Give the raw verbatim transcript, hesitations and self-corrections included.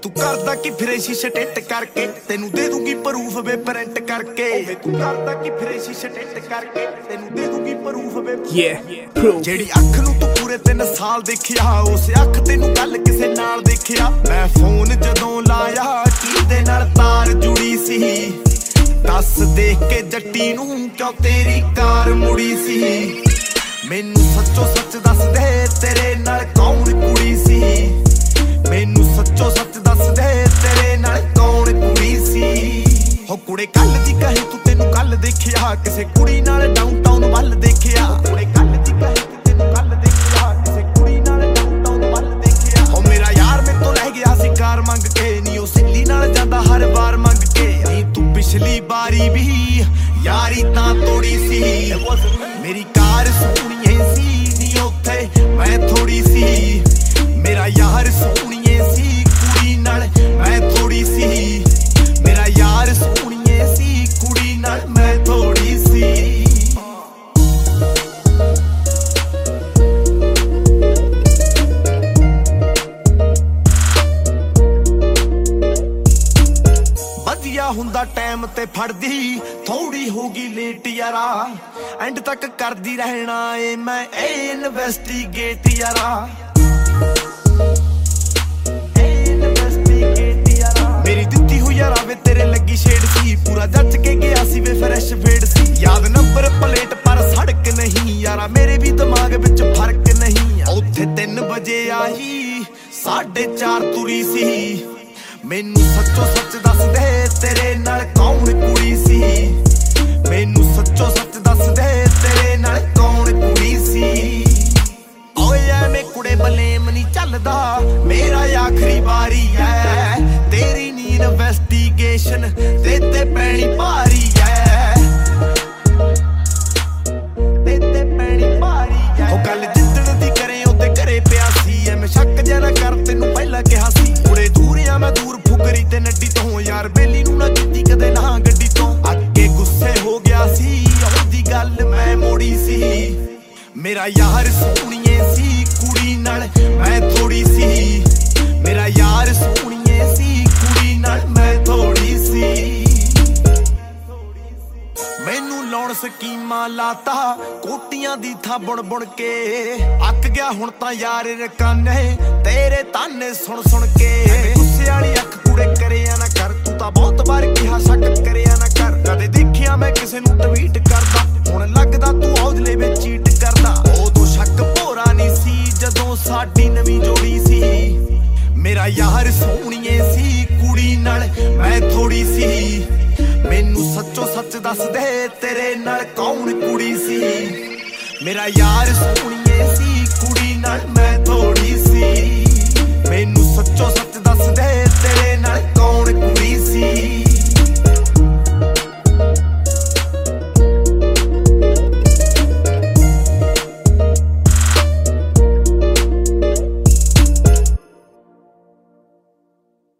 तू करदा की फिरे शीशे टेट करके तेनू दे दूंगी प्रूफ वे प्रिंट करके वे तू करदा की फिरे शीशे टेट करके तेनू दे दूंगी प्रूफ वे जेड़ी अख नू तू पूरे तीन साल देखिया उस अख तेनू गल किसे नाल देखिया मैं फोन जदों लाया किदे नाल तार जुड़ी सी दस देख के जट्टी नू क्यों तेरी कार मुड़ी सी मैनू सच्चो सच दस दे तेरे नाल कौन कुड़ी सी मैनू सच्चो सच दस दे तेरे नाल कौन कुड़ी सी हो कुड़े कल दी कहे तू तेनू कल देखिया किसे कुड़ी नाल डाउनटाउन वल देखिया कुड़े कल दी कहे तू तेनू कल देखिया किसे कुड़ी नाल डाउनटाउन वल देखिया हो मेरा यार मेरे तो लह गया सी कार मंग के नी ओ सिल्ली नाल जांदा हर बार मंग के नी तू पिछली बारी भी यारी तां तोड़ी सी मेरी कार सोहणीए सी नी उत्थे मैं थोड़ी सी मेरा यार सोहणीए सी कुड़ी नाल मैं थोड़ी सी मेरा यार सोहणीए सी कुड़ी नाल मैं थोड़ी सी ਵਧੀਆ ਹੁੰਦਾ ਟਾਈਮ ਤੇ ਫੜਦੀ ਥੋੜੀ ਹੋਗੀ ਲੇਟ ਯਾਰਾ ਐਂਡ ਤੱਕ ਕਰਦੀ ਰਹਿਣਾ ਏ ਮੈਂ ਇਹ ਇਨਵੈਸਟੀਗੇਟ ਯਾਰਾ ਮੇਰੀ ਦਿੱਤੀ ਹੋਈ ਯਾਰਾ ਵੇ ਤੇਰੇ ਲੱਗੀ ਛੇੜ ਸੀ ਪੂਰਾ ਜੱਜ ਕੇ ਗਿਆ ਸੀ ਵੇ ਫਰੈਸ਼ ਫੇਡ ਸੀ ਯਾਦ ਨੰਬਰ ਪਲੇਟ ਪਰ ਸੜਕ ਨਹੀਂ ਯਾਰਾ ਮੇਰੇ ਵੀ ਦਿਮਾਗ ਵਿੱਚ ਫਰਕ ਨਹੀਂ ਉੱਥੇ ਤਿੰਨ ਵਜੇ ਆਈ ਸਾਢੇ ਚਾਰ ਤੁਰੀ ਸੀ मैनू सच्चो सच दस दे तेरे नाल कौन कुड़ी सी मैनू सच्चो सच दस दे तेरे नाल कौन कुड़ी सी ओए मैं कुड़े बलेम नहीं चलदा मेरा आखिरी बारी है तेरी नी इन्वेस्टिगेशन ते ते पैनी भारी है ते ते पैनी भारी है ओ गल जिद्दण दी करे ओते घरे पिया सी ऐ मैं शक जरा कर तैनू पहला कहा सी कुड़े दूरियां मैं दूर फुकरी ते नड्डी तो यार बेली नू ना जिद्दी कदे ना गड्डी तो अगे गुस्से हो गया सी ओदी गल मैं मोड़ी सी मेरा यार सोहणीए सी कुड़ी नाल मैं थोड़ी सी मेरा यार सोहणीए सी कुड़ी नाल मैं थोड़ी सी मैनू लाउण स्कीमां लाता कोटियां दी थां बुण बुण के अक गया हुण तां यार रकाने तेरे ताने सुन सुन के गुस्से वाली अख कुड़े करिया ना कर तू तां बहुत बार कहा शक करिया ना कर कदे देखिया मैं किसे नू ट्वीट करदा हुण लगदा तू औजले विच चीट करदा उदों शक भोरा नहीं सी जदों साडी नवीं जोड़ी सी मेरा यार सोहणीए सी कुड़ी नाल मैं थोड़ी सी मैनू सच्चो सच दस दे तेरे नाल कौन कुड़ी सी मेरा यार सोहणीए सी कुड़ी नाल मैं थोड़ी सी मैनू सच्चो सच